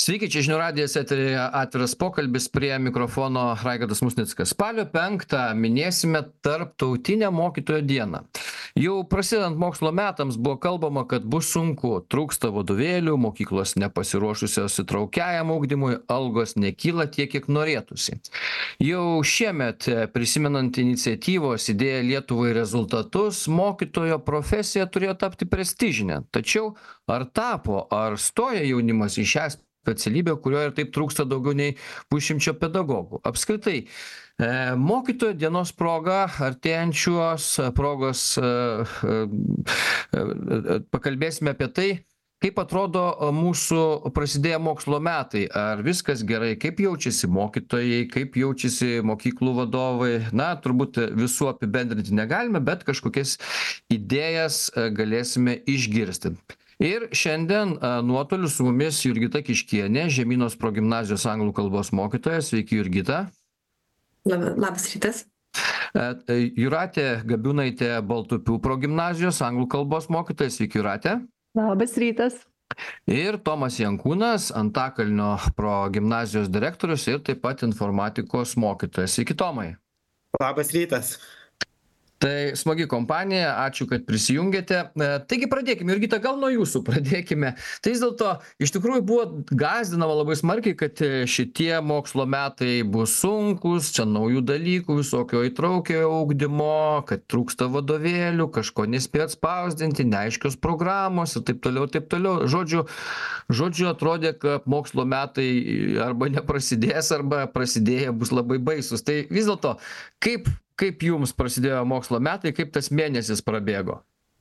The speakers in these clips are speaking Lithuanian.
Sveiki, čia žinių radijas eteryje atviras pokalbis, prie mikrofono Raigardas Musnickas. Spalio 5 minėsime Tarptautinę mokytojo dieną. Jau prasidedant mokslo metams buvo kalbama, kad bus sunku, trūksta vadovėlių, mokyklos nepasiruošusios įtraukiajam ugdymui, algos nekyla tiek, kiek norėtųsi. Jau šiemet, prisimenant iniciatyvos idėją Lietuvai rezultatus, mokytojo profesija turėjo tapti prestižinė. Tačiau ar tapo, ar stoja jaunimas į šią specialybę, kurioje ir taip trūksta daugiau nei 100 pedagogų. Apskritai, mokytojo dienos proga, artėjančios progos, pakalbėsime apie tai, kaip atrodo mūsų prasidėję mokslo metai. Ar viskas gerai, kaip jaučiasi mokytojai, kaip jaučiasi mokyklų vadovai. Na, turbūt visų apibendrinti negalime, bet kažkokias idėjas galėsime išgirsti. Ir šiandien nuotoliu su mumis Jurgita Kiškienė, Žemynos progimnazijos anglų kalbos mokytoja. Sveiki, Jurgita. Labas rytas. Jūratė Gabiūnaitė, Baltupių progimnazijos anglų kalbos mokytoja. Sveiki, Jūratė. Labas rytas. Ir Tomas Jankūnas, Antakalnio progimnazijos direktorius ir taip pat informatikos mokytojas. Sveiki, Tomai. Labas rytas. Tai smagi kompanija, ačiū, kad prisijungėte. Taigi pradėkime, Jurgita, gal nuo jūsų pradėkime. Tai vis dėlto iš tikrųjų buvo gąsdinama labai smarkiai, kad šitie mokslo metai bus sunkus, čia naujų dalykų, visokio įtraukiojo ugdymo, kad trūksta vadovėlių, kažko nespėt spausdinti, neaiškios programos ir taip toliau, taip toliau. Žodžiu, atrodė, kad mokslo metai arba neprasidės, arba prasidėję bus labai baisus. Tai vis dėlto, kaip jums prasidėjo mokslo metai, kaip tas mėnesis prabėgo?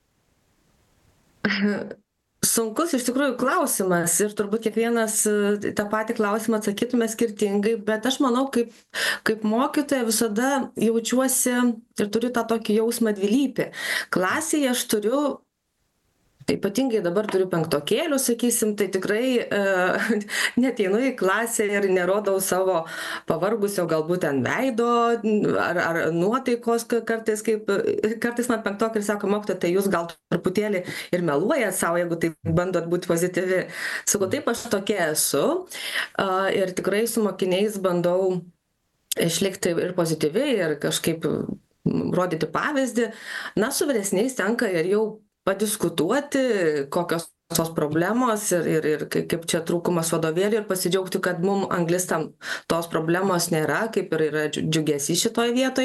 Sunkus iš tikrųjų klausimas ir turbūt kiekvienas tą patį klausimą atsakytume skirtingai, bet aš manau, kaip mokytoja visada jaučiuosi ir turiu tą tokį jausmą dvilypį. Klasėje aš turiu, ypatingai dabar turiu penktokėlių, sakysim, tai tikrai neteinu į klasę ir nerodau savo pavargusio galbūt ten veido ar nuotaikos kartais man penktokai sako, mokytoja, tai jūs gal truputėlį ir meluojat savo, jeigu taip bandot būti pozityvi. Sakau, taip aš tokia esu ir tikrai su mokiniais bandau išlikti ir pozityviai ir kažkaip rodyti pavyzdį. Na, su vyresniais tenka ir jau padiskutuoti, kokios tos problemos ir kaip čia trūkumas vadovėlių ir pasidžiaugti, kad mum anglistam tos problemos nėra, kaip ir yra džiugesys šitoj vietoj.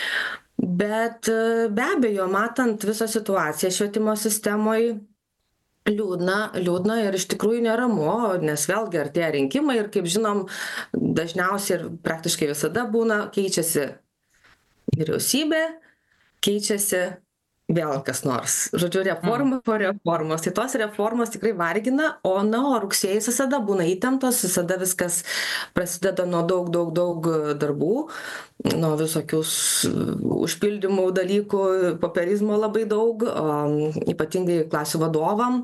Bet be abejo, matant visą situaciją švietimo sistemoje, liūdna ir iš tikrųjų neramu, nes vėlgi artėja rinkimai ir kaip žinom, dažniausiai ir praktiškai visada būna, keičiasi vyriausybė, keičiasi vėl kas nors. Žodžiu, reforma po reformos. Tai tos reformos tikrai vargina, o rugsėjais visada būna įtemptos, visada viskas prasideda nuo daug darbų, nuo visokius užpildymų dalykų, popierizmo labai daug, ypatingai klasių vadovam.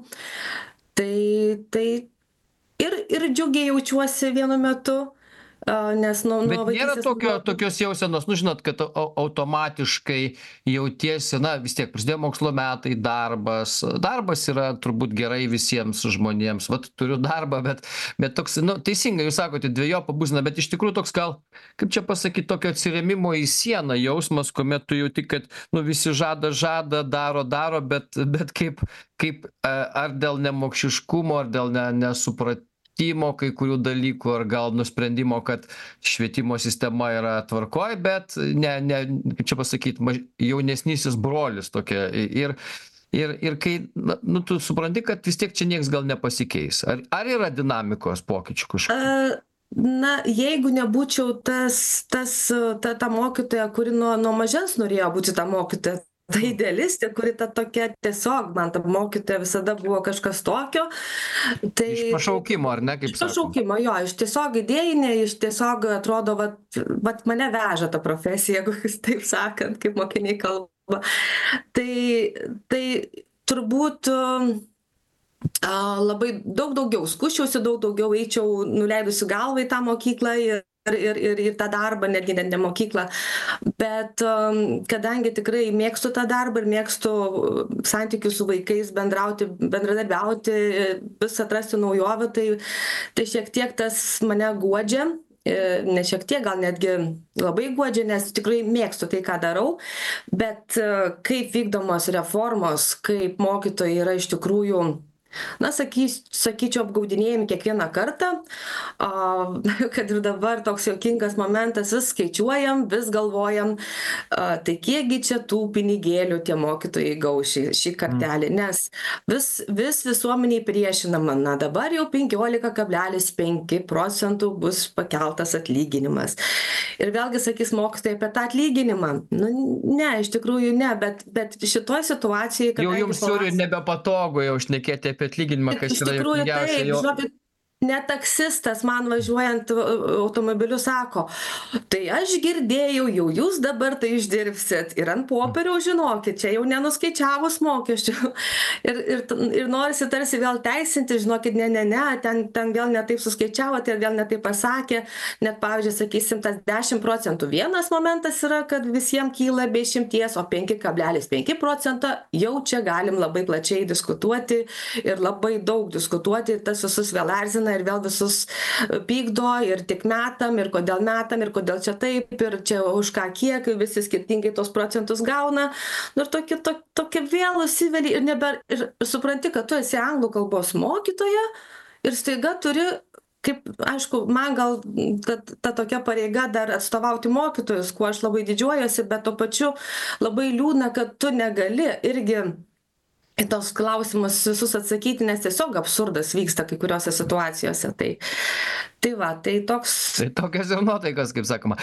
Tai ir džiugiai jaučiuosi vienu metu. Nes Bet nėra tokios jausenos, žinot, kad automatiškai jautiesi, vis tiek prasidėjo mokslo metai, darbas yra turbūt gerai visiems žmonėms, turiu darbą, bet toks, teisingai jūs sakote, dvejopa būsena, bet iš tikrųjų toks gal, kaip čia pasakyti, tokio atsirėmimo į sieną jausmas, kuomet tu jauti, kad visi žada, daro, bet kaip ar dėl nemokšiškumo, ar dėl nesupratimo, kai kurių dalykų, ar gal nusprendimo, kad švietimo sistema yra tvarkoj, bet kaip čia pasakyti, jaunesnysis brolis tokia. Ir kai, tu supranti, kad vis tiek čia nieks gal nepasikeis. Ar yra dinamikos pokyčių kažkokių? Jeigu nebūčiau ta mokytoja, kuri nuo mažens norėjo būti ta mokytoja, ta idealistė, kuri ta tokia tiesiog, man ta mokytoja visada buvo kažkas tokio. Iš pašaukimo, ar ne, kaip sakoma? Iš pašaukimo, jo, iš tiesiog idėjinė, iš tiesiog atrodo, mane veža ta profesija, jeigu taip sakant, kaip mokiniai kalba. Tai turbūt labai daug daugiau skuščiausi, daug daugiau eičiau nuleidusi galvą į tą mokyklą ir tą darbą, netgi ne mokyklą. Bet kadangi tikrai mėgstu tą darbą ir mėgstu santykius su vaikais, bendrauti, bendradarbiauti, vis atrasti naujovių, tai šiek tiek tas mane guodžia. Ne šiek tiek, gal netgi labai guodžia, nes tikrai mėgstu tai, ką darau, bet kaip vykdomos reformos, kaip mokytojai yra iš tikrųjų, na, sakyčiau, apgaudinėjami kiekvieną kartą, kad ir dabar toks juokingas momentas, vis skaičiuojam, vis galvojam, tai kiekgi čia tų pinigėlių tie mokytojai gaus šį kartelį, nes vis visuomeniai priešinama, na dabar jau 15,5% bus pakeltas atlyginimas. Ir vėlgi sakys mokytojai apie tą atlyginimą. Nu, ne, iš tikrųjų ne, bet šitoj situacijai... Jau jums turi nebepatogu jau šnekėti apie atlyginimą, kas yra juokingiausia. Taip, žinokit, net taksistas man važiuojant automobiliu sako, tai aš girdėjau, jau jūs dabar tai išdirbsit ir ant popieriaus žinokit, čia jau nenuskaičiavus mokesčių. Ir norisi tarsi vėl teisinti, žinokit, ne, ten vėl netaip suskaičiavo, tai vėl netaip pasakė, net pavyzdžiui, sakysim, tas 10%. Vienas momentas yra, kad visiems kyla be išimties, o 5,5% jau čia galim labai plačiai diskutuoti ir labai daug diskutuoti, tas visus vėl erzina ir vėl visus pykdo ir tik metam, ir kodėl čia taip, ir čia už ką kiek, visi skirtingai tos procentus gauna. Ir tokia vėl įsiveli ir supranti, kad tu esi anglų kalbos mokytoja ir staiga turi, kaip, aišku, man gal ta tokia pareiga dar atstovauti mokytojus, kuo aš labai didžiuojuosi, bet tuo pačiu labai liūdna, kad tu negali irgi į tos klausimus visus atsakyti, nes tiesiog absurdas vyksta kai kuriuose situacijose. Tai va, tai toks... Tai tokios ir nuotaikos, kaip sakoma.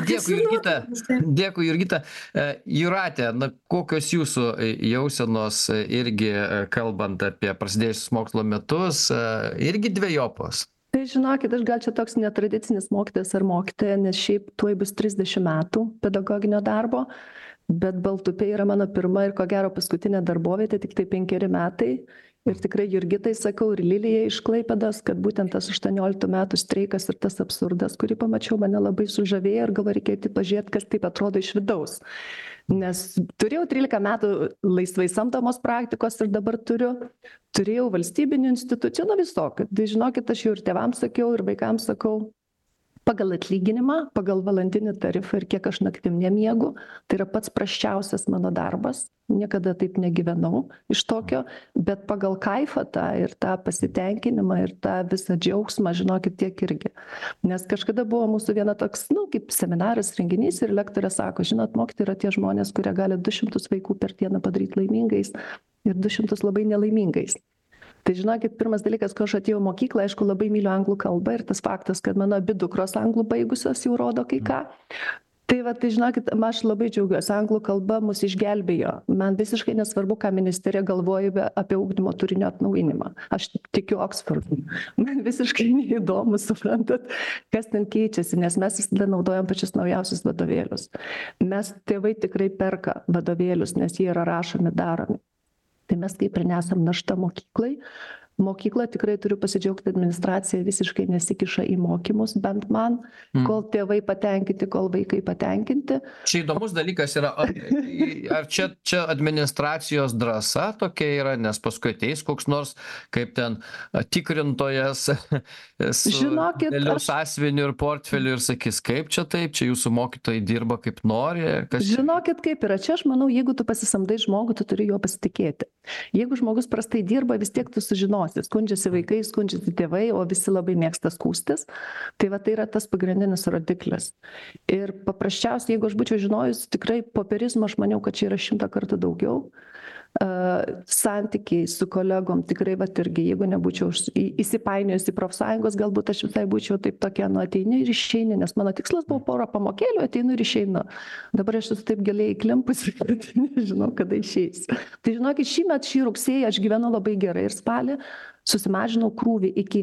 Dėkui, Jurgita. Jūrate, na, kokios jūsų jausenos irgi, kalbant apie prasidėjusius mokslo metus, irgi dvejopos? Tai žinokit, aš gal čia toks netradicinis mokytojas ar mokytoja, nes šiaip tuoj bus 30 metų pedagoginio darbo. Bet Baltupė yra mano pirma ir ko gero paskutinė darbovietė, tik tai 5 metai. Ir tikrai Jurgitai sakau ir Lilijai iš Klaipėdos, kad būtent tas 18 metų streikas ir tas absurdas, kurį pamačiau, mane labai sužavėjo ir galvoju, reikėtų pažiūrėti, kas taip atrodo iš vidaus. Nes turėjau 13 metų laisvai samdomos praktikos ir dabar turėjau valstybinių institucijų, na visokių. Tai žinokit, aš jau ir tėvams sakiau, ir vaikams sakau, pagal atlyginimą, pagal valandinį tarifą ir kiek aš naktim nemiegu, tai yra pats prasčiausias mano darbas, niekada taip negyvenau iš tokio, bet pagal kaifą tą ir tą pasitenkinimą ir tą visą džiaugsmą, žinokit, tiek irgi. Nes kažkada buvo mūsų viena toks, kaip seminaras, renginys ir lektorė sako, žinot, mokytojai yra tie žmonės, kurie gali 200 vaikų per dieną padaryti laimingais ir 200 labai nelaimingais. Tai žinokit, pirmas dalykas, kai aš atėjau į mokyklą, aišku, labai myliu anglų kalbą ir tas faktas, kad mano abi dukros anglų baigusios jau rodo kai ką. Tai žinokit, aš labai džiaugiuosi, anglų kalba mus išgelbėjo. Man visiškai nesvarbu, ką ministerija galvoja apie ugdymo turinio atnaujinimą. Aš tikiu Oksfordu. Man visiškai neįdomu, suprantat, kas ten keičiasi, nes mes visada naudojam pačius naujausius vadovėlius. Mes tėvai tikrai perka vadovėlius, nes jie yra rašomi, daromi. Tai mes kaip ir nesam našta mokyklai. Mokykla tikrai turiu pasidžiaugti, administracija visiškai nesikiša į mokymus, bent man, kol tėvai patenkinti, kol vaikai patenkinti. Čia įdomus dalykas yra, ar čia administracijos drąsa tokia yra, nes paskui ateis koks nors, kaip ten tikrintojas su dėliu sąsviniu ir portfeliu ir sakys, kaip čia taip, čia jūsų mokytojai dirba kaip nori. Žinokit, kaip yra. Čia aš manau, jeigu tu pasisamdai žmogų, tu turi juo pasitikėti. Jeigu žmogus prastai dirba, vis tiek tu sužinosi. Skundžiasi vaikai, skundžiasi tėvai, o visi labai mėgsta skųstis. Tai tai yra tas pagrindinis rodiklis. Ir paprasčiausiai, jeigu aš būčiau žinojus, tikrai popierizmo aš maniau, kad čia yra 100 kartų daugiau. Santykiai su kolegom tikrai irgi, jeigu nebūčiau įsipainiojus į profsąjungos, galbūt aš visai būčiau taip tokia, ateini ir išeini, nes mano tikslas buvo porą pamokėlių, ateinu ir išeinu. Dabar aš esu taip giliai įklimpusi, kad nežinau, kada išeis. Tai žinokit, šį rugsėjį aš gyvenu labai gerai ir spalį susimažinau krūvį iki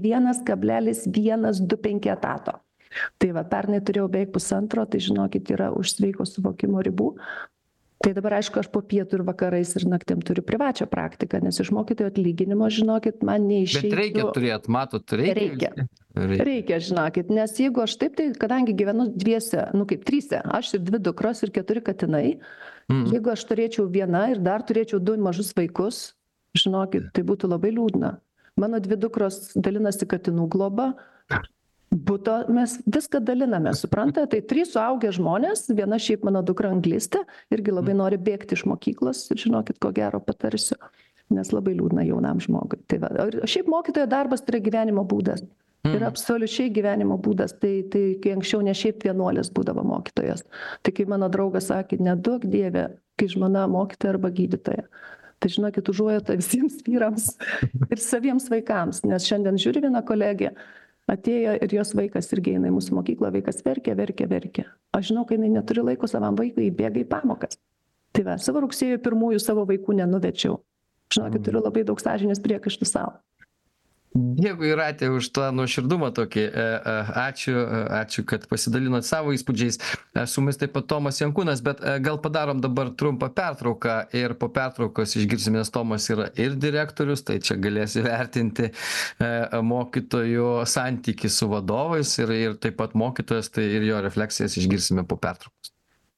1,125 etato. Tai pernai turėjau beveik 1,5, tai žinokit, yra už sveiko suvokimo ribų. Tai dabar, aišku, aš po pietų ir vakarais ir naktim turiu privačią praktiką, nes iš mokytojo atlyginimo, žinokit, man neišeitų. Bet reikia turėti, matot, reikia. Reikia, žinokit, nes jeigu aš taip, tai kadangi gyvenu dviese, kaip tryse, aš ir 2 dukros ir 4 katinai, jeigu aš turėčiau vieną ir dar turėčiau 2 mažus vaikus, žinokit, tai būtų labai liūdna. Mano 2 dukros dalinasi katinų globa, buto mes viską daliname, suprantate, tai 3 suaugę žmonės, viena šiaip mano dukra anglistė, irgi labai nori bėgti iš mokyklos, ir žinokit, ko gero patarsiu, nes labai liūdna jaunam žmogui. Tai va, šiaip mokytojo darbas tai yra gyvenimo būdas. Ir absoliučiai gyvenimo būdas. Tai kai anksčiau ne šiaip vienuolis būdavo mokytojas. Tai kai mano draugas sakė, neduok Dieve, kai žmona mokytoja arba gydytoja. Tai žinokit, užuojauta visiems vyrams ir saviems vaikams. Nes šiandien žiūri viena kolegė, atėjo ir jos vaikas irgi eina į mūsų mokyklą, vaikas verkia. Aš žinau, kai jinai neturi laiko savam vaikui, bėga į pamokas. Tai va, savo rugsėjo 1 savo vaikų nenuvečiau. Žinokit, turiu labai daug sąžinės priekaištų savo. Dėkui, Jūrate, už tą nuoširdumą tokį. Ačiū, kad pasidalinot savo įspūdžiais. Su mumis taip pat Tomas Jankūnas, bet gal padarom dabar trumpą pertrauką ir po pertraukos išgirsime, nes Tomas yra ir direktorius, tai čia galės įvertinti mokytojų santykį su vadovais ir taip pat mokytojas, tai ir jo refleksijas išgirsime po pertraukos.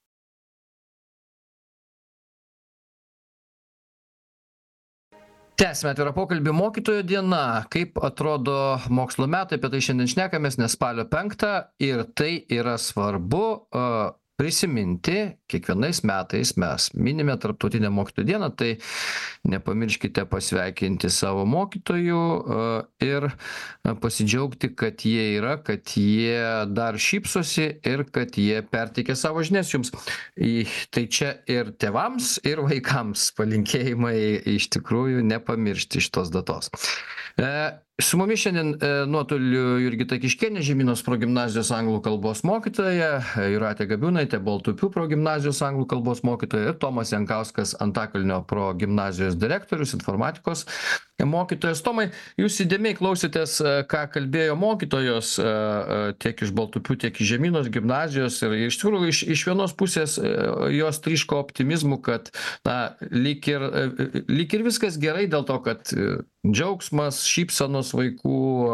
Tęsime atvirą pokalbį. Mokytojo diena. Kaip atrodo mokslo metai, apie tai šiandien šnekamės, nes spalio 5 ir tai yra svarbu prisiminti. Kiekvienais metais mes minime Tarptautinę mokytojų dieną, tai nepamirškite pasveikinti savo mokytojų ir pasidžiaugti, kad jie yra, kad jie dar šypsosi ir kad jie perteikia savo žinias jums. Tai čia ir tėvams, ir vaikams palinkėjimai iš tikrųjų nepamiršti šitos datos. Su mumis šiandien nuotoliu Jurgita Kiškienė, Žemynos progimnazijos anglų kalbos mokytoja, Jūratė Gabiūnaitė, Baltupių progimnazijos anglų kalbos mokytoja ir Tomas Jankauskas, Antakalnio progimnazijos direktorius, informatikos mokytojas. Tomai, jūs įdėmiai klausėtės, ką kalbėjo mokytojos tiek iš Baltupių, tiek iš Žemynos gimnazijos ir iš tikrųjų iš vienos pusės jos tryško optimizmu, kad lyg ir viskas gerai dėl to, kad džiaugsmas, šypsenos vaikų,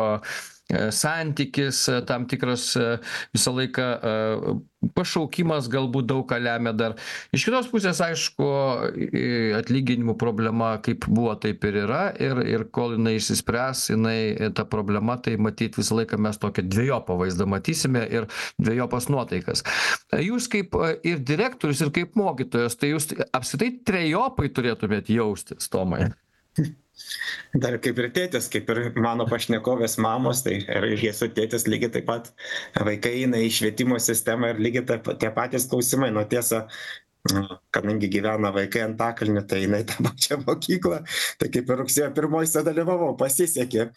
santykis tam tikras visą laiką, pašaukimas galbūt daug ką lemia dar. Iš kitos pusės, aišku, atlyginimų problema kaip buvo, taip ir yra ir kol jinai išsispręs, ta problema, tai matyt visą laiką mes tokią dvejopą vaizdą matysime ir dvejopas nuotaikas. Jūs kaip ir direktorius, ir kaip mokytojas, tai jūs apskritai trejopai turėtumėt jaustis, Tomai. Dar kaip ir tėtis, kaip ir mano pašnekovės mamos, tai ir esu tėtis lygiai taip pat. Vaikai eina į švietimo sistemą ir lygiai tie patys klausimai. Nu tiesa, kadangi gyvena vaikai Antakalny, tai eina į tą pačią mokyklą, tai kaip ir rugsėjo 1 dalyvavau, pasisekė.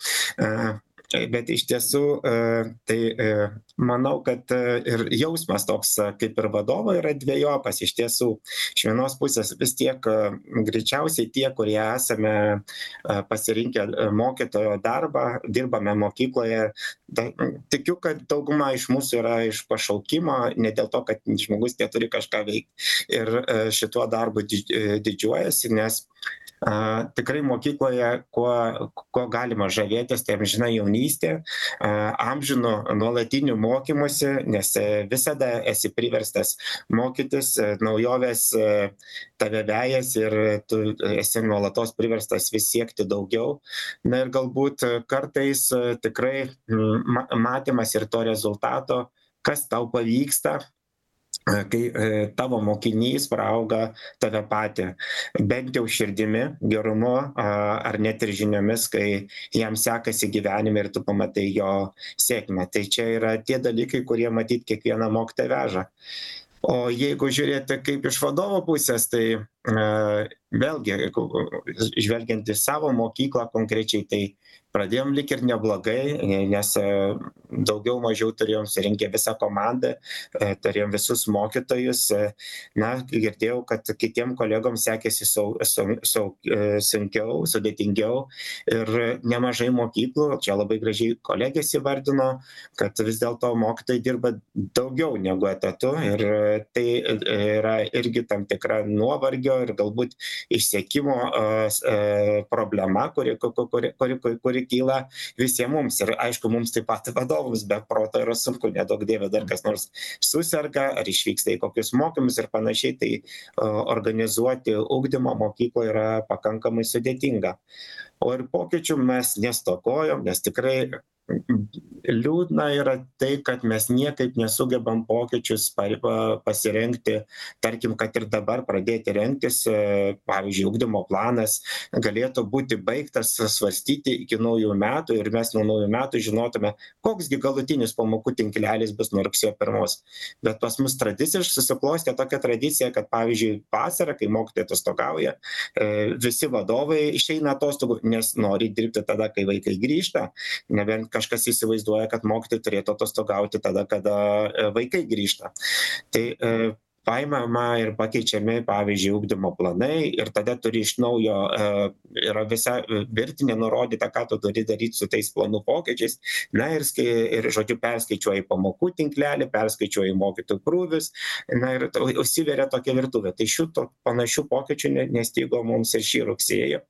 Bet iš tiesų, tai manau, kad ir jausmas toks kaip ir vadovo yra dvejopas. Iš tiesų, iš vienos pusės vis tiek greičiausiai tie, kurie esame pasirinkę mokytojo darbą, dirbame mokykloje, tikiu, kad dauguma iš mūsų yra iš pašaukimo, ne dėl to, kad žmogus neturi kažką veikti. Ir šituo darbu didžiuojasi, nes tikrai mokykloje, kuo galima žavėtis, tai amžina jaunystė, amžinų nuolatinių mokymusi, nes visada esi priverstas mokytis, naujovės tave vejas ir tu esi nuolatos priverstas vis siekti daugiau. Na ir galbūt kartais tikrai matymas ir to rezultato, kas tau pavyksta, kai tavo mokinys praauga tave patį, bent jau širdimi, gerumu ar net ir žiniomis, kai jam sekasi gyvenime ir tu pamatai jo sėkmę. Tai čia yra tie dalykai, kurie matyt kiekvieną mokytoją veža. O jeigu žiūrėti kaip iš vadovo pusės, tai vėlgi, žvelgiant į savo mokyklą konkrečiai, tai pradėjom lyg ir neblogai, nes daugiau mažiau turėjom surinkę visą komandą, turėjom visus mokytojus. Na, girdėjau, kad kitiem kolegoms sekėsi sunkiau, sudėtingiau ir nemažai mokyklų, čia labai gražiai kolegės įvardino, kad vis dėlto mokytojai dirba daugiau negu etatu ir tai yra irgi tam tikra nuovargio ir galbūt išsekimo problema, kuri kyla visiem mums. Ir aišku, mums taip pat vadovams be proto yra sunku, nedaug dievė dar kas nors suserga, ar išvyksta į kokius mokymus ir panašiai, tai organizuoti ugdymo mokykloje yra pakankamai sudėtinga. O ir pokyčių mes nestokojom, nes tikrai liūdna yra tai, kad mes niekaip nesugebam pokyčius pasirengti, tarkim, kad ir dabar pradėti rengtis, pavyzdžiui, ugdymo planas galėtų būti baigtas svarstyti iki naujų metų ir mes nuo naujų metų žinotume, koksgi galutinis pamokų tinklelis bus nuo rugsėjo 1. Bet pas mus tradiciškai susiklostė tokia tradicija, kad pavyzdžiui, vasarą, kai mokytojai atostogauja, visi vadovai išeina atostogų, nes nori dirbti tada, kai vaikai grįžta, nebent kažkas įsivaizduoja, kad mokytojai turėtų atostogauti tada, kada vaikai grįžta. Tai paimama ir pakeičiami, pavyzdžiui, ugdymo planai ir tada turi iš naujo, yra visa virtinė nurodyta, ką tu turi daryti su tais planų pokyčiais. Na ir žodžiu, perskaičiuoji pamokų tinklelį, perskaičiuoji mokytojų krūvius, na ir užsiveria tokia virtuvė. Tai šitų panašių pokyčių nestigo mums ir šį rugsėjį.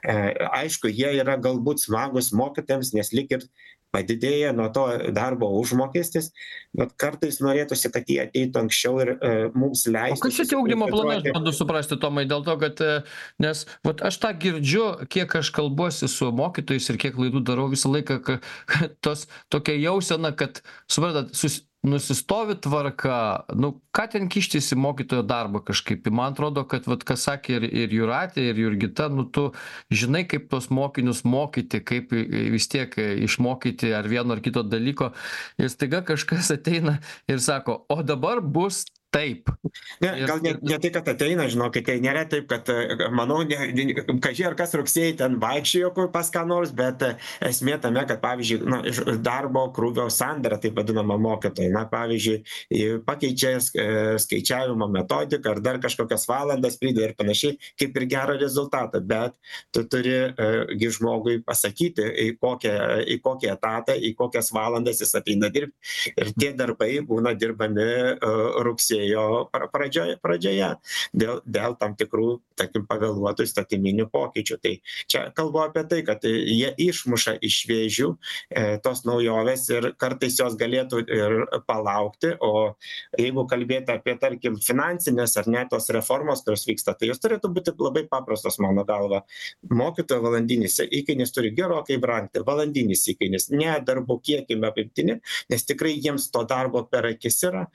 Aišku, jie yra galbūt smagus mokytojams, nes lyg ir padidėja nuo to darbo užmokestis, bet kartais norėtųsi, kad jie ateitų anksčiau ir mums leistų. O kas šitie ugdymo planai, aš bandu suprasti, Tomai, dėl to, kad, nes vat, aš tą girdžiu, kiek aš kalbuosi su mokytojais ir kiek laidų darau visą laiką, kad tokia jausena, kad, suprantat, nusistovi tvarka, nu, ką ten kištis į mokytojo darbą kažkaip. Man atrodo, kad, vat, kas sakė ir Jūratė, ir Jurgita, nu, tu žinai, kaip tos mokinius mokyti, kaip vis tiek išmokyti ar vieno ar kito dalyko. Ir staiga kažkas ateina ir sako, o dabar bus taip. Ne, gal ne tai, kad ateina, žinokit, tai nėra taip, kad, manau, kažkai ar kas rugsėjai ten vaikščiojo pas ką nors, bet esmė tame, kad, pavyzdžiui, darbo krūvio sandara, taip vadinama mokytojai, na, pavyzdžiui, pakeičia skaičiavimo metodiką ar dar kažkokias valandas prideda ir panašiai, kaip ir gerą rezultatą, bet tu turi žmogui pasakyti, į kokį etatą, į kokias valandas jis ateina dirbti. Ir tie darbai būna dirbami rugsėjo pradžioje dėl tam tikrų, tarkim, pavėluotų įstatyminių pokyčių. Tai čia kalbu apie tai, kad jie išmuša iš vėžių tos naujovės ir kartais jos galėtų ir palaukti, o jeigu kalbėti apie, tarkim, finansinės ar ne tos reformos, kurios vyksta, tai jos turėtų būti labai paprastos, mano galva. Mokytojo valandinis įkainis turi gerokai brangti, valandinis įkainis, ne darbų kiekime apimtini, nes tikrai jiems to darbo per akis yra,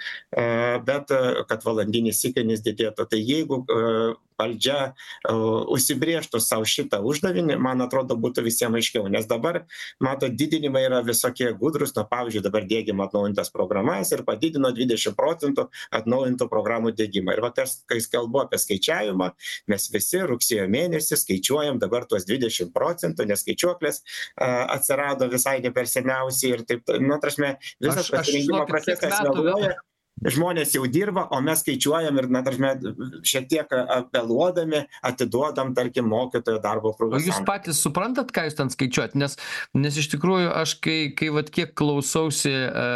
bet kad valandinis įkainis didėtų. Tai jeigu valdžia užsibrėžtų savo šitą uždavinį, man atrodo, būtų visiems aiškiau. Nes dabar, mato, didinimai yra visokie gudrus, na, pavyzdžiui, dabar dėgiam atnaujintas programas ir padidino 20% atnaujintų programų dėgymą. Ir va, kai kalbu apie skaičiavimą, mes visi rugsėjo mėnesį skaičiuojam dabar tuos 20%, nes skaičiuoklės atsirado visai ne per seniausiai ir taip, nu, taršme, visas pasirinkimo procesas vėluoja. Žmonės jau dirba, o mes skaičiuojam ir, na, taršme, šiek tiek apeliuodami atiduodam, tarkim, mokytojo darbo krūvį. O jūs patys suprantat, ką jūs ten skaičiuojat? Nes iš tikrųjų aš, kai vat kiek klausausi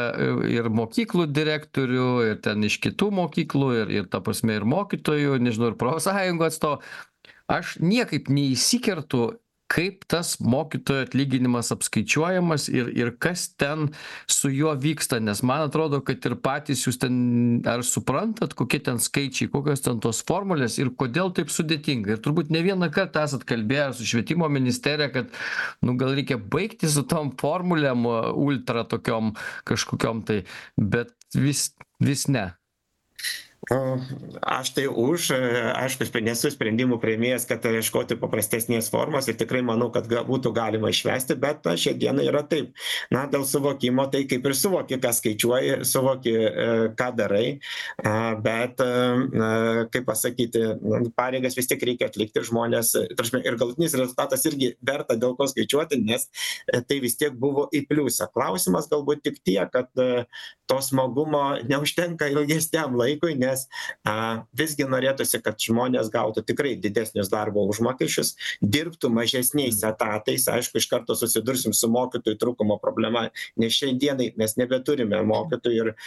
ir mokyklų direktorių, ir ten iš kitų mokyklų, ir ta prasme, ir mokytojų, nežinau, ir profsąjungų atstovų, aš niekaip neįsikertu, kaip tas mokytojo atlyginimas apskaičiuojamas ir kas ten su juo vyksta, nes man atrodo, kad ir patys jūs ten ar suprantat, kokie ten skaičiai, kokios ten tos formulės ir kodėl taip sudėtinga. Ir turbūt ne vieną kartą esat kalbėję su švietimo ministerija, kad nu, gal reikia baigti su tom formulėm ultra tokiom kažkokiom tai, bet vis ne. Aš tai aišku, nesu sprendimų priėmėjas, kad ieškoti paprastesnės formos ir tikrai manau, kad būtų galima išvesti, bet šią dieną yra taip. Na, dėl suvokimo, tai kaip ir suvoki, ką skaičiuoji, suvoki, ką darai, bet, kaip pasakyti, pareigas vis tiek reikia atlikti žmonės, ir galutinis rezultatas irgi verta dėl ko skaičiuoti, nes tai vis tiek buvo į pliusą. Klausimas galbūt tik tiek, kad to smagumo neužtenka ilgesniam laikui, nes nes visgi norėtųsi, kad žmonės gautų tikrai didesnius darbo užmokesčius, dirbtų mažesniais etatais. Aišku, iš karto susidursim su mokytojų trūkumo problema, nes šiandienai mes nebeturime mokytojų ir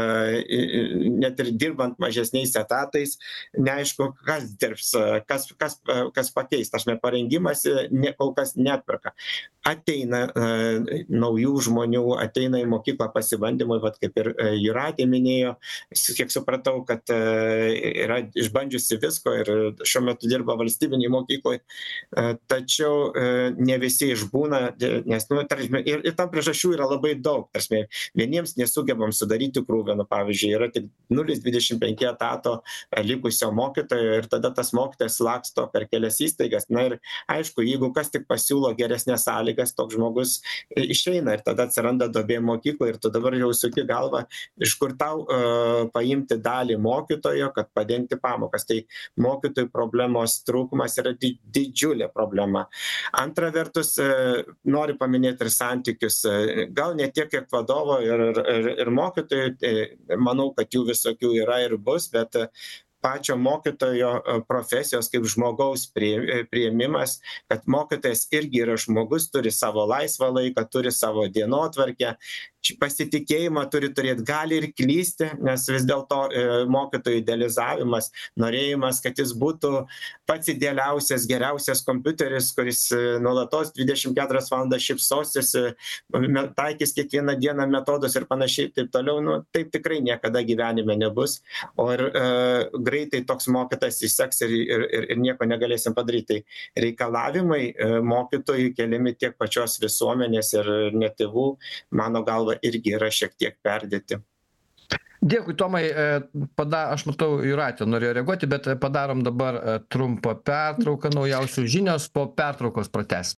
net ir dirbant mažesniais etatais, neaišku, kas dirbs, kas pakeis. Aš parengimas kol kas netperka. Ateina naujų žmonių, ateina į mokyklą pasibandymui, vat kaip ir Jūratė minėjo, kiek supratau, kad yra išbandžiusi visko ir šiuo metu dirba valstybiniai mokykloje, tačiau ne visi išbūna, nes ir tam priežasčių yra labai daug. Tarsi, vieniems nesugebam sudaryti krūvio, pavyzdžiui, yra tik 0,25 etato likusio mokytojo ir tada tas mokytojas laksto per kelias įstaigas. Na ir aišku, jeigu kas tik pasiūlo geresnės sąlygas, toks žmogus išeina ir tada atsiranda duobė mokykloje ir tu dabar jau suki galvą, iš kur tau paimti dalį mokytojo, kad padengti pamokas. Tai mokytojų problemos trūkumas yra didžiulė problema. Antra vertus, noriu paminėti ir santykius, gal ne tiek kiek vadovo ir mokytojų, manau, kad jų visokių yra ir bus, bet pačio mokytojo profesijos kaip žmogaus priėmimas, kad mokytojas irgi yra žmogus, turi savo laisvą laiką, turi savo dienotvarkę, pasitikėjimą turi turėti, gali ir klysti, nes vis dėlto mokytojų idealizavimas, norėjimas, kad jis būtų pats idealiausias, geriausias kompiuteris, kuris nuolatos 24 valandas šypsosis, taikys kiekvieną dieną metodus ir panašiai, taip toliau, taip tikrai niekada gyvenime nebus, o ir greitai toks mokytas įseks ir nieko negalėsim padaryti. Tai reikalavimai mokytojų keliami tiek pačios visuomenės ir net tėvų, mano galva, irgi yra šiek tiek perdėti. Dėkui, Tomai. Aš matau, Jūratė norėjo reaguoti, bet padarom dabar trumpą pertrauką, naujausios žinios, po pertraukos pratęsim.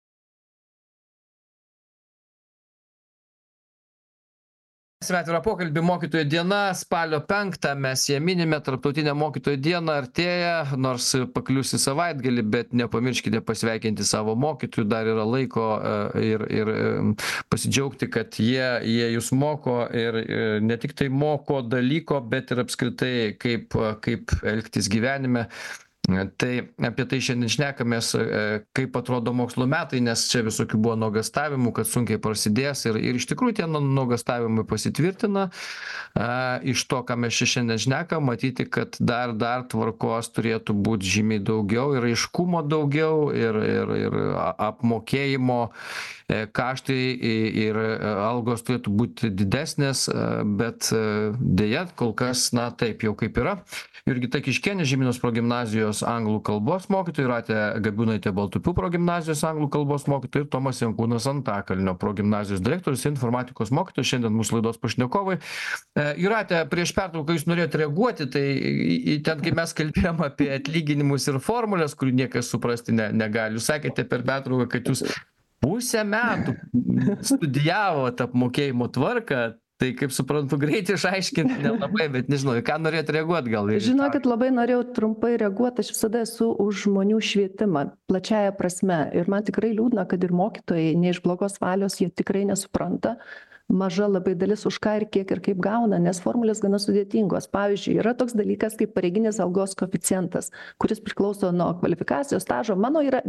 Atvirą pokalbį mokytojų diena, spalio 5, mes ją minime, tarptautinė mokytojų diena artėja, nors paklius į savaitgalį, bet nepamirškite pasveikinti savo mokytojų, dar yra laiko ir pasidžiaugti, kad jie jūs moko ir ne tik tai moko dalyko, bet ir apskritai kaip elgtis gyvenime. Tai apie tai šiandien šnekamės, kaip atrodo mokslo metai, nes čia visokių buvo nuogąstavimų, kad sunkiai prasidės ir iš tikrųjų tie nuogąstavimai pasitvirtina. Iš to, ką mes šiandien šnekam, matyti, kad dar tvarkos turėtų būti žymiai daugiau ir aiškumo daugiau ir apmokėjimo kaštai ir algos turėtų būti didesnės, bet deja, kol kas, taip jau kaip yra. Jurgita Kiškienė, Žemynos progimnazijos anglų kalbos mokytoja, Jūratė Gabiūnaitė Baltupių progimnazijos anglų kalbos mokytoja ir Tomas Jankūnas Antakalnio progimnazijos direktorius, informatikos mokytojas, šiandien mūsų laidos pašnekovai. Jūratė, prieš pertrauką jūs norėjote reaguoti, tai ten, kai mes kalbėjom apie atlyginimus ir formulės, kurių niekas suprasti negali. Jūs sakėte per pertrauką, kad jūs pusę metų studijavote apmokėjimo tvarką. Tai, kaip suprantu, greit išaiškinti nelabai, bet nežinau, ką norėt reaguoti gal? Žinokit, labai norėjau trumpai reaguoti, aš visada esu už žmonių švietimą, plačiaja prasme. Ir man tikrai liūdna, kad ir mokytojai, ne iš blogos valios, jie tikrai nesupranta. Maža labai dalis už ką ir kiek ir kaip gauna, nes formulės gana sudėtingos. Pavyzdžiui, yra toks dalykas kaip pareiginis algos koeficientas, kuris priklauso nuo kvalifikacijos stažo. Mano yra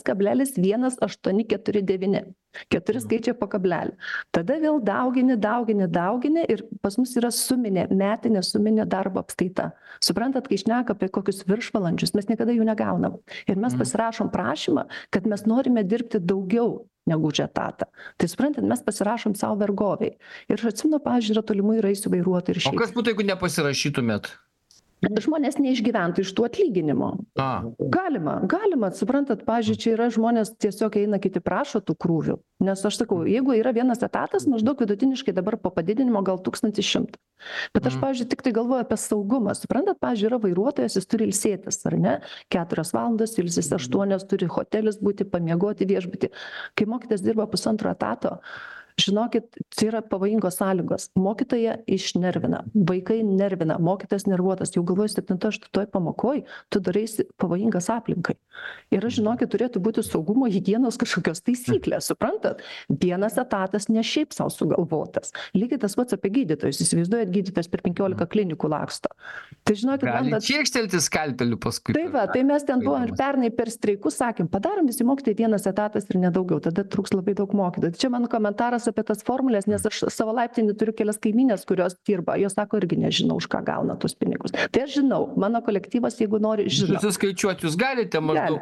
1,1849. 4 skaičiai po kablelį. Tada vėl daugini ir pas mus yra metinė darbo apskaita. Suprantat, kai šneka apie kokius viršvalandžius, mes niekada jų negaunam. Ir mes pasirašom prašymą, kad mes norime dirbti daugiau negu už etatą. Tai suprantat, mes pasirašom savo vergoviai. Ir aš atsimenu, pavyzdžiui, yra tolimųjų reisų vairuotojų ir šiaip. O kas būtų, jeigu nepasirašytumėt? Žmonės neišgyventų iš tų atlyginimo. Galima, suprantat, pavyzdžiui, čia yra žmonės tiesiog eina, kiti prašo tų krūvių. Nes aš sakau, jeigu yra vienas etatas, maždaug vidutiniškai dabar po padidinimo gal 1100. Bet aš, pavyzdžiui, tik tai galvoju apie saugumą. Suprantat, pavyzdžiui, yra vairuotojas, jis turi ilsėtis, ar ne? 4 valandas, ilsis 8, turi hotelis būti, pamiegoti viešbutį. Kai mokytojas dirba 1,5 etato, Žinokit, tai yra pavojingos sąlygos. Mokytoja išnervina, vaikai nervina, mokytojas nervuotas, jau galvoju 7-8 pamokoj, tu daraisi pavojingas aplinkai. Ir aš žinokit, turėtų būti saugumo higienos kažkokios taisyklės, suprantat? Vienas etatas ne šiaip savo sugalvotas. Lygiai tas pats apie gydytojus. Įsivaizduojat, gydytojas per 15 klinikų laksto. Tai žinokit, Gali čiekštelti skalpeliu paskui. Tai va, tai mes ten buvom ir pernai per streikus sakėm, padarom visi mokytojai vienas etatas ir nedaugiau, tada trūks labai daug mokytojų. Čia mano komentaras apie tas formulės, nes aš savo laiptinį turiu kelias kaimynės, kurios dirba, jos sako irgi nežinau, už ką gauna tuos pinigus. Tai aš žinau, mano kolektyvas, jeigu nori, žinau. Susiskaičiuoti jūs galite maždaug.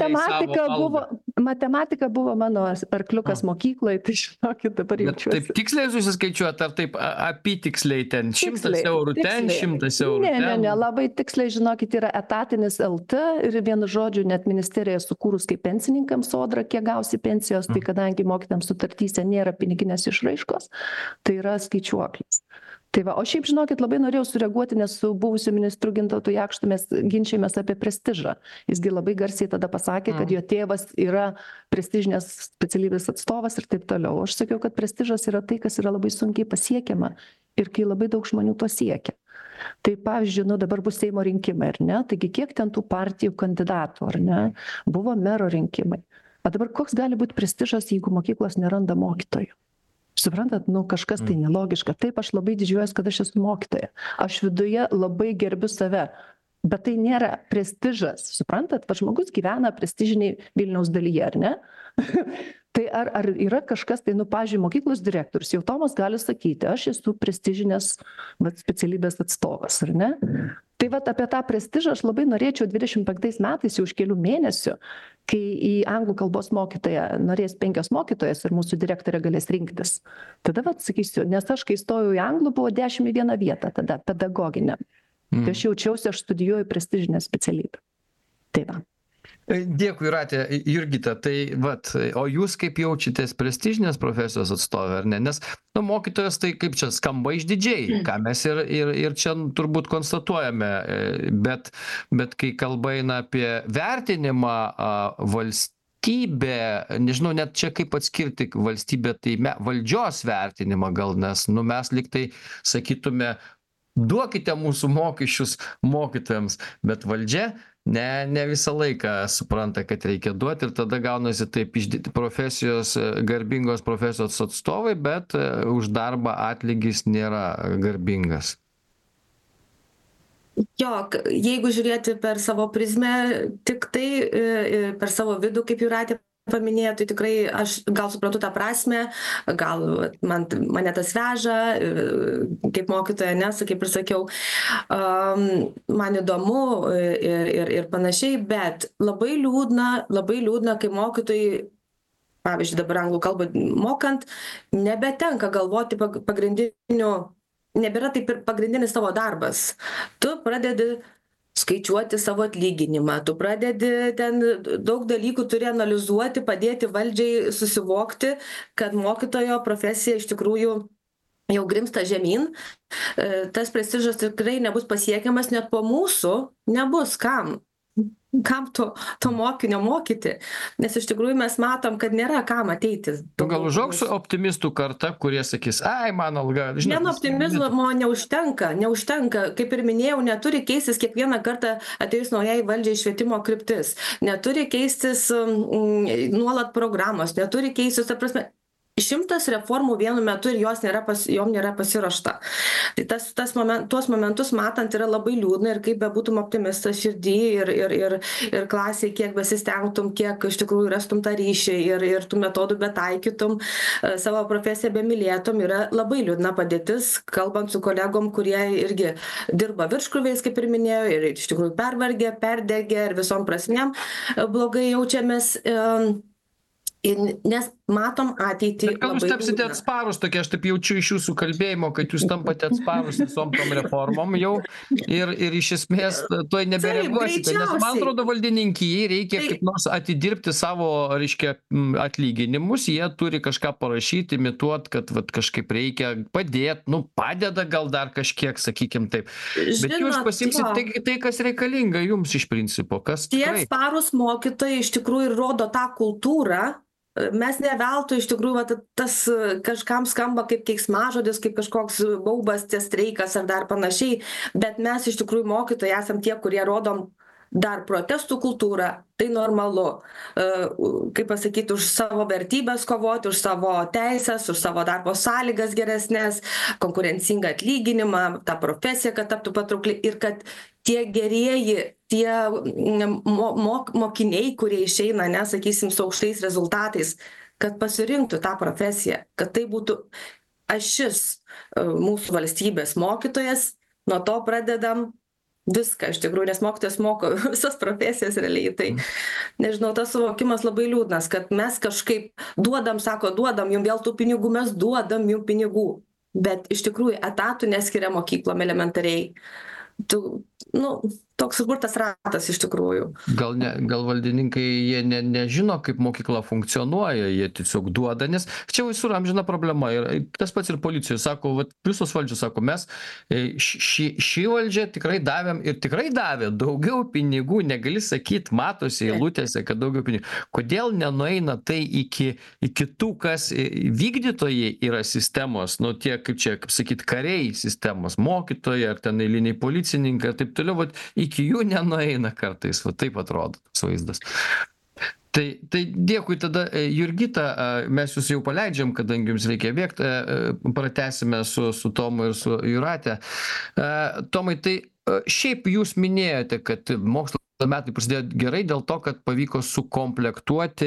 Matematika buvo mano arkliukas mokykloje, tai žinokit, dabar jaučiuosi. Taip tiksliai susiskaičiuoti, ar taip apytiksliai ten 100 eurų ten, 100 eurų ten? Ne, labai tiksliai, žinokit, yra etatinis LT ir vienu žodžiu net ministerija sukūrus kaip pensininkams sodra, kiek gausi pensijos, tai kadangi mokytams sutartyse nėra piniginės išraiškos, tai yra skaičiuoklis. Tai va, o šiaip žinokit, labai norėjau sureaguoti, nes su buvusiu ministru Gintautu Jakštu mes ginčijomės apie prestižą. Jisgi labai garsiai tada pasakė, kad jo tėvas yra prestižinės specialybės atstovas ir taip toliau. Aš sakiau, kad prestižas yra tai, kas yra labai sunkiai pasiekiama ir kai labai daug žmonių to siekia. Tai pavyzdžiui, dabar bus Seimo rinkimai, ar ne? Taigi kiek ten tų partijų kandidatų, ar ne? Buvo mero rinkimai. O dabar koks gali būti prestižas, jeigu mokyklos neranda mokytojų? Suprantat, kažkas tai nelogiška. Taip, aš labai didžiuojuosi, kad aš esu mokytoja. Aš viduje labai gerbiu save. Bet tai nėra prestižas. Suprantat, va žmogus gyvena prestižiniai Vilniaus dalyje, ar ne? Tai ar yra kažkas, tai, pavyzdžiui, mokyklos direktorius, jau Tomas gali sakyti, aš esu prestižinės specialybės atstovas, ar ne? Tai vat apie tą prestižą aš labai norėčiau 25 metais, jau už kelių mėnesių, kai į anglų kalbos mokytoją norės 5 mokytojas ir mūsų direktorė galės rinktis. Tada vat sakysiu, nes aš kai stojau į anglų, buvo 10 į vieną vietą tada, pedagoginę. Tai aš jaučiausi, aš studijuoju prestižinę specialybę. Tai va. Dėkui, Jūrate. Jurgita, tai vat, o jūs kaip jaučiatės prestižinės profesijos atstovė, ar ne? Nes mokytojas tai kaip čia skamba išdidžiai, ką mes ir čia turbūt konstatuojame, bet kai kalba eina apie vertinimą valstybė, nežinau net čia kaip atskirti valstybę, tai valdžios vertinimą gal, nes mes lyg tai sakytume, duokite mūsų mokesčius mokytojams, bet valdžia ne visą laiką supranta, kad reikia duoti ir tada gaunasi taip profesijos, garbingos profesijos atstovai, bet už darbą atlygis nėra garbingas. Jo, jeigu žiūrėti per savo prizmę, tik tai per savo vidų, kaip Jūratė paminėjo, tai tikrai aš gal suprantu tą prasme, gal mane tas veža, kaip mokytoja, kaip ir sakiau, man įdomu ir panašiai, bet labai liūdna, kai mokytojai, pavyzdžiui, dabar anglų kalbą mokant, nebetenka galvoti nebėra taip ir pagrindinis tavo darbas. Tu pradedi skaičiuoti savo atlyginimą, tu pradedi ten daug dalykų turi analizuoti, padėti valdžiai susivokti, kad mokytojo profesija iš tikrųjų jau grimsta žemyn. Tas prestižas tikrai nebus pasiekiamas, net po mūsų nebus kam to mokinio mokyti, nes iš tikrųjų mes matom, kad nėra kam ateiti. Gal užaugs optimistų karta, kurie sakys, mano alga. Vien optimizmo neužtenka, kaip ir minėjau, neturi keistis kiekvieną kartą atėjus naujai valdžiai švietimo kryptis, neturi keistis nuolat programos, neturi keistis, ta prasme, 100 reformų vienu metu ir jom nėra pasiruošta. Tai tuos momentus matant yra labai liūdna ir kaip bebūtum optimistas širdį ir klasiai, kiek besistengtum, kiek iš tikrųjų rastum tą ryšį ir tų metodų betaikytum, savo profesiją bemylėtum, yra labai liūdna padėtis, kalbant su kolegom, kurie irgi dirba virškrūviais, kaip ir minėjau, ir iš tikrųjų pervargę, perdegę ir visom prasmėm blogai jaučiamės. Nes matom ateitį. Gal jūs tapsite atsparus tokie, aš taip jaučiu iš jūsų kalbėjimo, kad jūs tampate atsparus visom tom reformom jau ir iš esmės toj nebereaguosite, nes man atrodo valdininkijai reikia kaip nors atidirbti savo, reiškia, atlyginimus, jie turi kažką parašyti, imituoti, kad kažkaip reikia padėti, padeda gal dar kažkiek, sakykim taip. Bet jūs pasimsit tai, kas reikalinga jums iš principo, kas tie atsparus mokytojai iš tikrųjų rodo tą kultūrą, mes ne veltui iš tikrųjų vat tas kažkam skamba kaip keiksmažodis, kaip kažkoks baubas, tie streikas ar dar panašiai, bet mes iš tikrųjų mokytojai esam tie, kurie rodom dar protestų kultūrą, tai normalu, kaip pasakyti, už savo vertybės kovoti, už savo teisės, už savo darbo sąlygas geresnės, konkurencingą atlyginimą, tą profesiją, kad taptų patraukli ir kad tie gerieji, tie mokiniai, kurie išeina, sakysim, su aukštais rezultatais, kad pasirinktų tą profesiją, kad tai būtų ašis mūsų valstybės mokytojas, nuo to pradedam viską iš tikrųjų, nes mokytojas moko visas profesijas realiai. Tai, nežinau, tas suvokimas labai liūdnas, kad mes kažkaip duodam jum vėl tų pinigų, mes duodam jum pinigų, bet iš tikrųjų etatų neskiria mokyklom elementariai. Toks suburtas ratas iš tikrųjų. Gal valdininkai jie nežino, kaip mokykla funkcionuoja, jie tiesiog duoda, nes čia visur amžina problema. Ir tas pats ir policijoje sako, visos valdžios sako, mes šį valdžią tikrai davėm ir tikrai davė daugiau pinigų, negali sakyti, matosi eilutėse, kad daugiau pinigų. Kodėl nenueina tai iki tų, kas vykdytojai yra sistemos, tie, kaip sakyti, kariai sistemos, mokytojai ar ten eiliniai policininkai ir taip toliau, iki jų nenueina kartais, taip atrodo tas vaizdas. Tai dėkui tada, Jurgita, mes jūs jau paleidžiam, kadangi jums reikia bėgti, pratęsime su Tomu ir su Jūrate. Tomai, tai šiaip jūs minėjote, kad mokslo metai prasidėjo gerai dėl to, kad pavyko sukomplektuoti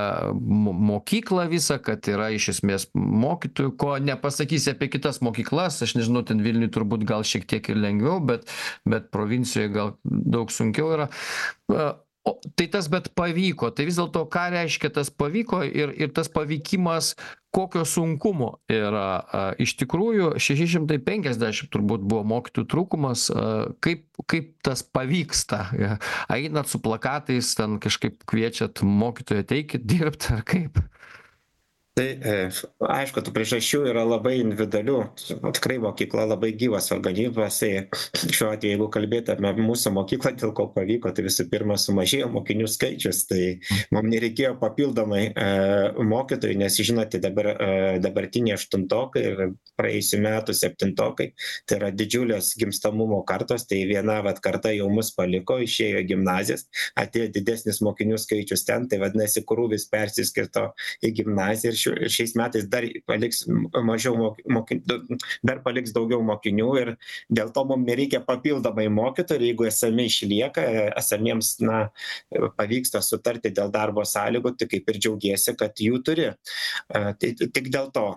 mokyklą visą, kad yra iš esmės mokytojų, ko nepasakysi apie kitas mokyklas, aš nežinau, ten Vilniui turbūt gal šiek tiek ir lengviau, bet provincijoje gal daug sunkiau yra. Tai tas bet pavyko, tai vis dėlto ką reiškia tas pavyko ir tas pavykimas, kokio sunkumo yra. Iš tikrųjų 650 turbūt buvo mokytojų trūkumas, kaip tas pavyksta. Einat su plakatais, ten kažkaip kviečiat mokytoją ateikit dirbti ar kaip? Tai aišku, tų priežasčių yra labai individualių. Tikrai mokykla labai gyvas organizmas. Šiuo atveju, jeigu kalbėtume apie mūsų mokyklą, dėl ko pavyko, tai visų pirma sumažėjo mokinių skaičius. Tai mums nereikėjo papildomai mokytojų, nes žinote, dabartiniai aštuntokai ir praėjusių metų septintokai, tai yra didžiulės gimstamumo kartos. Tai viena karta jau mus paliko, išėjo gimnazijas, atėjo didesnis mokinių skaičius ten, tai vadinasi, krūvis persiskirto į gimnaziją. Ir šiais metais dar paliks mažiau dar paliks daugiau mokinių ir dėl to mums nereikia papildomai mokytojų, jeigu esami išlieka, esamiems pavyksta sutarti dėl darbo sąlygų, tai kaip ir džiaugiesi, kad jų turi. Tai tik dėl to.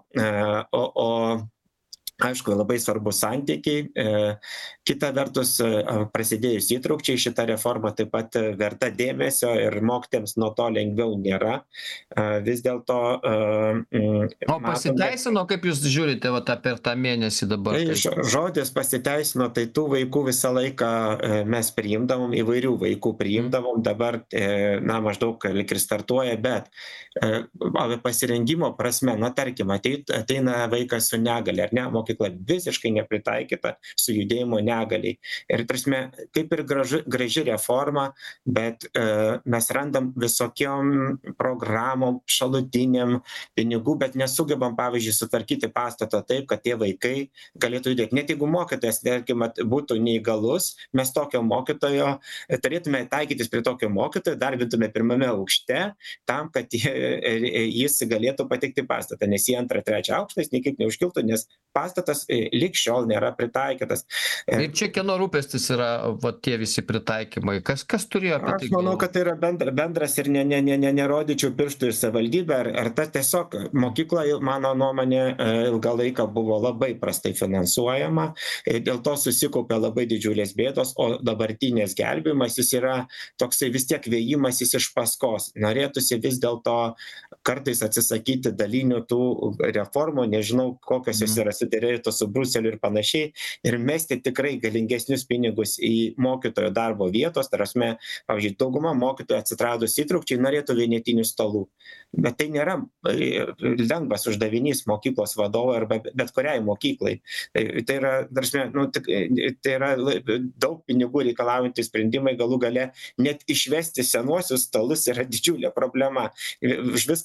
Aišku, labai svarbus santykiai. Kita vertus, prasidėjus įtraukčiai, šita reforma taip pat verta dėmesio ir mokytojams nuo to lengviau nėra. Vis dėlto... O pasiteisino, kaip jūs žiūrite per tą mėnesį dabar? Tai žodis pasiteisino, tai tų vaikų visą laiką mes priimdavom, įvairių vaikų priimdavom, dabar maždaug lyg ir startuoja, bet pasirengimo prasme, tarkim, ateina vaikas su negalia, ar ne, mokykla visiškai nepritaikyta su judėjimo negaliai. Ir prasme, kaip ir graži reforma, bet mes randam visokiom programom, šalutiniam pinigų, bet nesugebam, pavyzdžiui, sutvarkyti pastatą taip, kad tie vaikai galėtų judėti. Net jeigu mokytojas, tarkim, būtų neįgalus, mes tokio mokytojo turėtume taikytis prie tokio mokytojo, darbintume pirmame aukšte, tam, kad jis galėtų patekti pastatą, nes į antrą, trečią aukštą jis niekaip neužkiltų, nes pastatas lig šiol nėra pritaikytas. Ir čia kieno rūpestis yra tie visi pritaikymai? Kas turėjo apie tai? Aš manau, kad tai yra bendras ir nerodyčiau pirštų ir savivaldybę, ar ta tiesiog mokykla, mano nuomonė, ilgą laiką buvo labai prastai finansuojama, dėl to susikaupė labai didžiulės bėdos, o dabartinės gelbėjimas jis yra toksai vis tiek vėjimasis iš paskos. Norėtųsi vis dėlto kartais atsisakyti dalinių tų reformų, nežinau, kokios jos yra suderėtos su Bruseliu ir panašiai, ir mesti tikrai galingesnius pinigus į mokytojo darbo vietos. Tarasme, pavyzdžiui, dauguma mokytojų atsitradus įtraukčiai norėtų vienetinių stalų. Bet tai nėra lengvas uždavinys mokyklos vadovo arba bet kuriai mokyklai. Tai yra, tarasme, tai yra daug pinigų reikalaujantys sprendimai, galų gale net išvesti senuosius stalus yra didžiulė problema. Už viską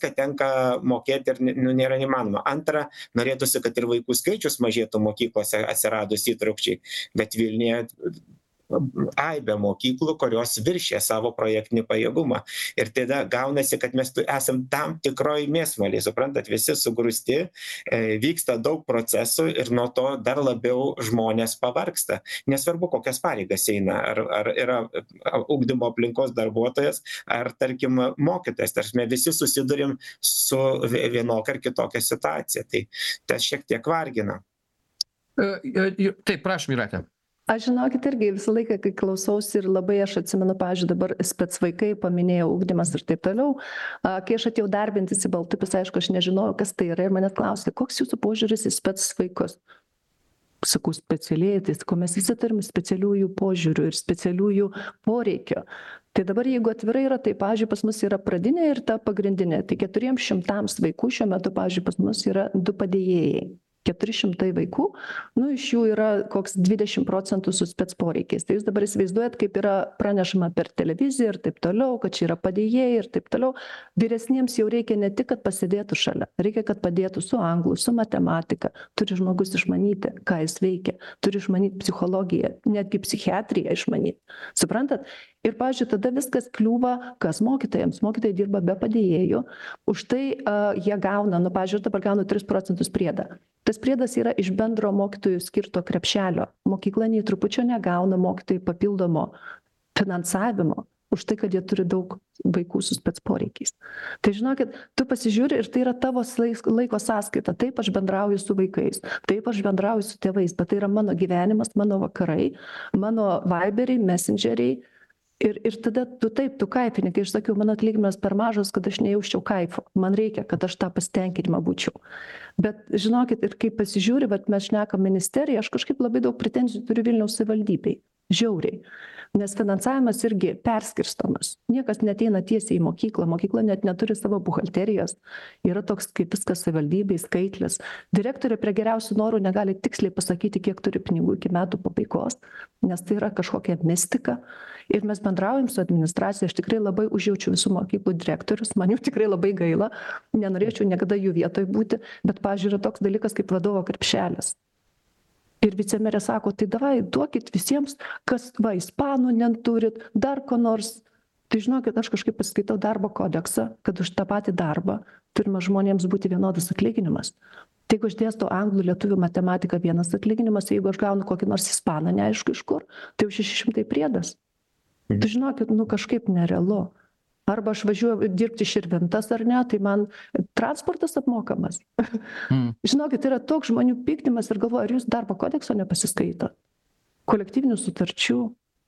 viską tenka mokėti ir nėra įmanoma. Antra, norėtųsi, kad ir vaikų skaičius mažėtų mokyklose atsiradus įtraukčiai, bet Vilniuje aibė mokyklų, kurios viršė savo projektinį pajėgumą. Ir tada gaunasi, kad mes esam tam tikroj mėsmalėj, suprantat, visi sugrūsti, vyksta daug procesų ir nuo to dar labiau žmonės pavargsta. Nesvarbu, kokias pareigas eina, ar yra ugdymo aplinkos darbuotojas, ar, tarkim, mokytojas. Tarsi visi susidurim su vienokia ar kitokia situacija. Tai tas šiek tiek vargina. Taip, prašom, Jūrate. Aš žinokit irgi visą laiką, kai klausausi ir labai aš atsimenu, pavyzdžiui, dabar spec vaikai, paminėjau ugdymas ir taip toliau. Kai aš atėjau darbintis į Baltupius, aišku, aš nežinojau, kas tai yra ir manęs klausė, koks jūsų požiūris į spec vaikus? Sakau, specialiai, tai sakau, mes visi turime specialiųjų požiūrių ir specialiųjų poreikio. Tai dabar, jeigu atvirai yra, tai, pavyzdžiui, pas mus yra pradinė ir ta pagrindinė. Tai 400 vaikų šiuo metu, pavyzdžiui, pas mus yra 2 padėjėjai. 400 vaikų, iš jų yra koks 20% su spec poreikiais. Tai jūs dabar įsivaizduojat, kaip yra pranešama per televiziją ir taip toliau, kad čia yra padėjėjai ir taip toliau. Vyresniems jau reikia ne tik, kad pasėdėtų šalia, reikia, kad padėtų su anglų, su matematika. Turi žmogus išmanyti, ką jis veikia, turi išmanyti psichologiją, netgi psichiatriją išmanyti. Suprantat? Ir, pavyzdžiui, tada viskas kliūva, kas mokytojams. Mokytojai dirba be padėjėjų, už tai jie gauna, pavyzdžiui, dabar gauna 3% priedą. Tas priedas yra iš bendro mokytojų skirto krepšelio. Mokykla nei trupučio negauna mokytojų papildomo finansavimo už tai, kad jie turi daug vaikų su spec poreikiais. Tai žinokit, tu pasižiūri ir tai yra tavo laiko sąskaita. Taip aš bendrauju su vaikais, taip aš bendrauju su tėvais, bet tai yra mano gyvenimas, mano vakarai, mano Viberiai, Messengeriai. Ir tada tu kaifini, kai aš sakiau, mano atlyginimas per mažas, kad aš nejausčiau kaifo. Man reikia, kad aš tą pasitenkinimą būčiau. Bet žinokit, ir kai pasižiūri, bet mes šnekam ministeriją, aš kažkaip labai daug pretenzijų turiu Vilniaus savivaldybei. Žiauriai. Nes finansavimas irgi perskirstomas. Niekas neteina tiesiai į mokyklą. Mokykla net neturi savo buhalterijos. Yra toks kaip viskas savivaldybei, skaitlis. Direktorė prie geriausių norų negali tiksliai pasakyti, kiek turi pinigų iki metų pabaigos, nes tai yra kažkokia mistika. Ir mes bendraujam su administracija. Aš tikrai labai užjaučiu visų mokyklų direktorius. Man jų tikrai labai gaila. Nenorėčiau niekada jų vietoj būti. Bet, pavyzdžiui, yra toks dalykas kaip vadovo krepšelis. Ir vicemerė sako, tai davai, duokit visiems, kas ispanų neturit, dar ko nors. Tai žinokit, aš kažkaip paskaitau darbo kodeksą, kad už tą patį darbą turime žmonėms būti vienodas atlyginimas. Tai jeigu aš dėstau anglų, lietuvių, matematiką vienas atlyginimas, jeigu aš gaunu kokį nors ispaną, neaišku iš kur, tai jau 600 priedas. Tai žinokit, kažkaip nerealu. Arba aš važiuoju dirbti Širvintas ar ne, tai man transportas apmokamas. Žinokit, yra toks žmonių piktimas ir galvoju, ar jūs darbo kodekso nepasiskaito? Kolektyvinių sutarčių.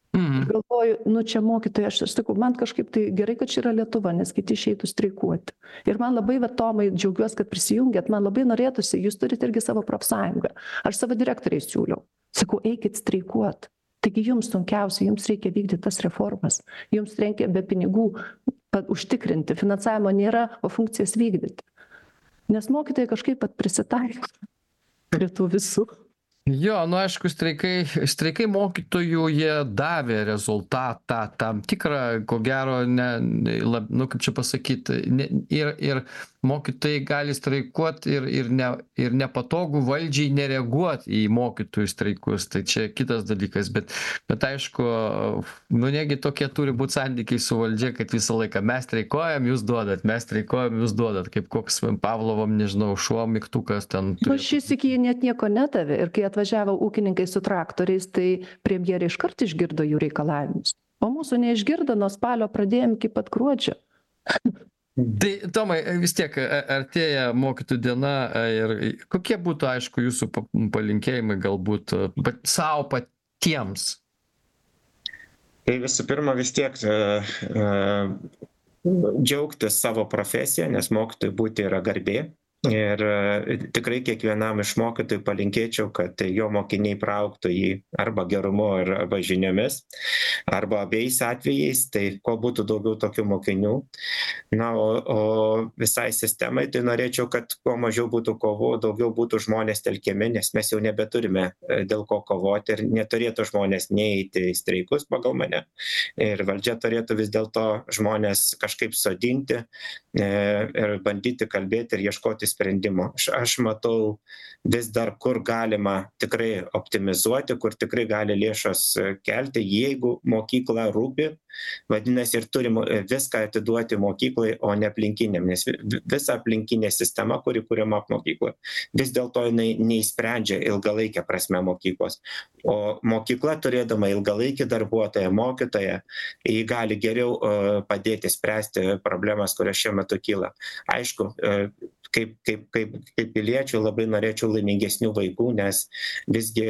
Galvoju, čia mokytojai, aš sakau, man kažkaip tai gerai, kad čia yra Lietuva, nes kiti išeitų streikuoti. Ir man labai, Tomai, džiaugiuosi, kad prisijungėt, man labai norėtųsi, jūs turite irgi savo profsąjungą. Aš savo direktoriai siūliau. Sakau, eikit streikuoti. Taigi jums sunkiausia, jums reikia vykdyti tas reformas. Jums reikia be pinigų užtikrinti. Finansavimo nėra, o funkcijas vykdyti. Nes mokytojai kažkaip prisitaiko prie tų visų. Jo, aišku, streikai mokytojų, jie davė rezultatą tam tikrą, ko gero, kaip čia pasakyti, ir mokytojai gali streikuoti ir nepatogu valdžiai nereaguoti į mokytojų streikus, tai čia kitas dalykas, bet aišku, negi tokie turi būti santykiai su valdžia, kad visą laiką mes streikuojam, jūs duodat, mes streikuojam, jūs duodat, kaip koks Pavlovam, nežinau, šuo mygtukas ten. Šis iki net nieko nedavė ir kai atvažiavo ūkininkai su traktoriais, tai premjerė iškart išgirdo jų reikalavimus. O mūsų neišgirdo, nuo spalio pradėjom iki pat gruodžio. Tai, Tomai, vis tiek artėja mokytojų diena ir kokie būtų, aišku, jūsų palinkėjimai galbūt savo patiems? Tai visų pirma, vis tiek džiaugtis savo profesiją, nes mokytojui būti yra garbė. Ir tikrai kiekvienam iš mokytojų palinkėčiau, kad jo mokiniai praaugtų jį arba gerumu, arba žiniomis, arba abiejais atvejais, tai kuo būtų daugiau tokių mokinių. Na, o visai sistemai tai norėčiau, kad kuo mažiau būtų kovų, daugiau būtų žmonės telkiami, nes mes jau nebeturime dėl ko kovoti ir neturėtų žmonės neįti į streikus pagal mane. Ir valdžia turėtų vis dėlto žmonės kažkaip sodinti ir bandyti kalbėti ir ieškoti sprendimo. Aš matau vis dar, kur galima tikrai optimizuoti, kur tikrai gali lėšas kelti, jeigu mokykla rūpi, vadinasi, ir turim viską atiduoti mokyklai, o ne aplinkiniam, nes visa aplinkinė sistema, kuri kuriama mokykloje, vis dėlto jinai neįsprendžia ilgalaikę prasme mokyklos. O mokykla, turėdama ilgalaikį darbuotoją, mokytoją, jį gali geriau padėti spręsti problemas, kurios šiuo metu kyla. Aišku, kaip piliečių labai norėčiau laimingesnių vaikų, nes visgi,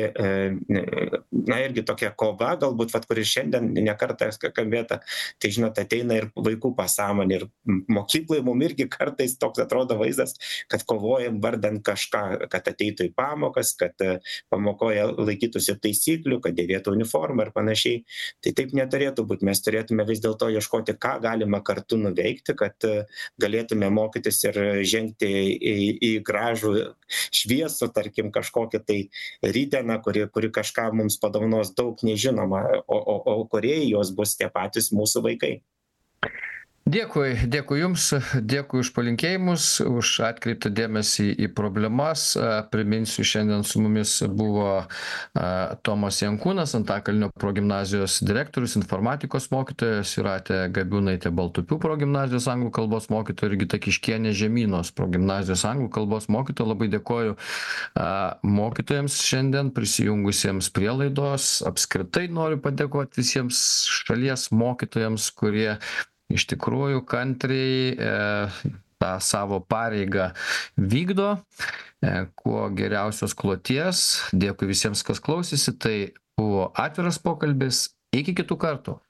na irgi tokia kova, galbūt, kuri šiandien nekartą kalbėta, tai žinot, ateina ir vaikų pasąmonė, ir mokyklai mums irgi kartais toks atrodo vaizdas, kad kovojam vardan kažką, kad ateitų į pamokas, kad pamokoje laikytųsi taisyklių, kad dėvėtų uniformą ir panašiai. Tai taip neturėtų būti. Mes turėtume vis dėlto ieškoti, ką galima kartu nuveikti, kad galėtume mokytis ir žengti į gražų šviesų, tarkim, kažkokią tai rytdieną, kuri kažką mums padovanos daug nežinoma, o kūrėjai jos bus tie patys mūsų vaikai. Dėkui Jums, dėkui už palinkėjimus, už atkreiptą dėmesį į problemas. Priminsiu, šiandien su mumis buvo Tomas Jankūnas, Antakalnio progimnazijos direktorius, informatikos mokytojas, Jūratė Gabiūnaitė Baltupių progimnazijos anglų kalbos mokytoja ir Gita Kiškienė Žemynos progimnazijos anglų kalbos mokytoja. Labai dėkoju mokytojams šiandien prisijungusiems prie laidos. Apskritai noriu padėkoti visiems šalies mokytojams, kurie iš tikrųjų kantriai tą savo pareigą vykdo, kuo geriausios kloties. Dėkui visiems, kas klausėsi. Tai buvo atviras pokalbis. Iki kitų kartų.